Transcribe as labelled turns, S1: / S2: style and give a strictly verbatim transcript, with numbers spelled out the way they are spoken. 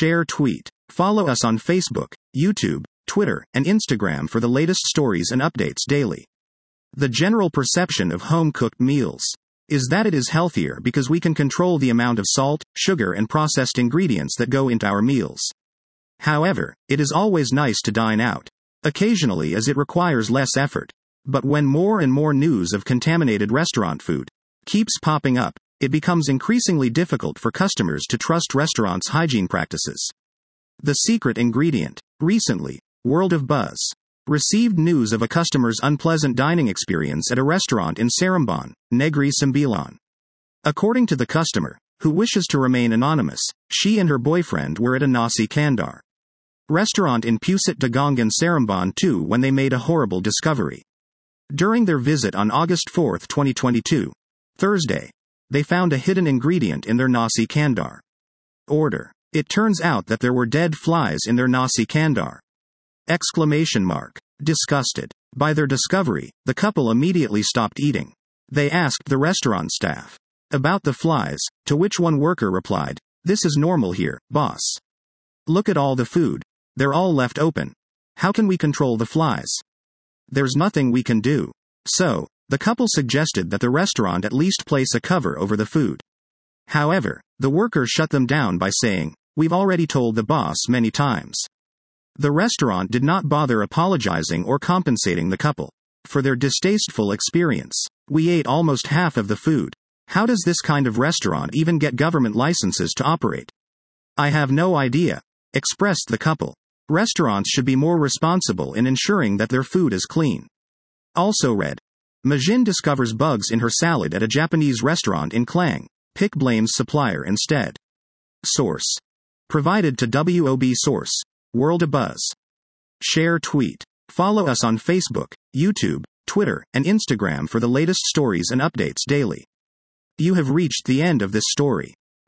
S1: Share tweet. Follow us on Facebook, YouTube, Twitter, and Instagram for the latest stories and updates daily. The general perception of home-cooked meals is that it is healthier because we can control the amount of salt, sugar, and processed ingredients that go into our meals. However, it is always nice to dine out, occasionally, as it requires less effort. But when more and more news of contaminated restaurant food keeps popping up, it becomes increasingly difficult for customers to trust restaurants' hygiene practices. The secret ingredient. Recently, World of Buzz received news of a customer's unpleasant dining experience at a restaurant in Seremban, Negri Sembilan. According to the customer, who wishes to remain anonymous, she and her boyfriend were at a Nasi Kandar restaurant in Pusit Dagangan, Seremban two when they made a horrible discovery. During their visit on August fourth, twenty twenty-two, Thursday, they found a hidden ingredient in their Nasi Kandar order. It turns out that there were dead flies in their Nasi Kandar. Exclamation mark. Disgusted by their discovery, the couple immediately stopped eating. They asked the restaurant staff about the flies, to which one worker replied, "This is normal here, boss. Look at all the food. They're all left open. How can we control the flies? There's nothing we can do." So, the couple suggested that the restaurant at least place a cover over the food. However, the worker shut them down by saying, "We've already told the boss many times." The restaurant did not bother apologizing or compensating the couple for their distasteful experience. "We ate almost half of the food. How does this kind of restaurant even get government licenses to operate? I have no idea," expressed the couple. Restaurants should be more responsible in ensuring that their food is clean. Also read. Majin discovers bugs in her salad at a Japanese restaurant in Klang. Pick blames supplier instead. Source. Provided to W O B Source. World of Buzz. Share tweet. Follow us on Facebook, YouTube, Twitter, and Instagram for the latest stories and updates daily. You have reached the end of this story.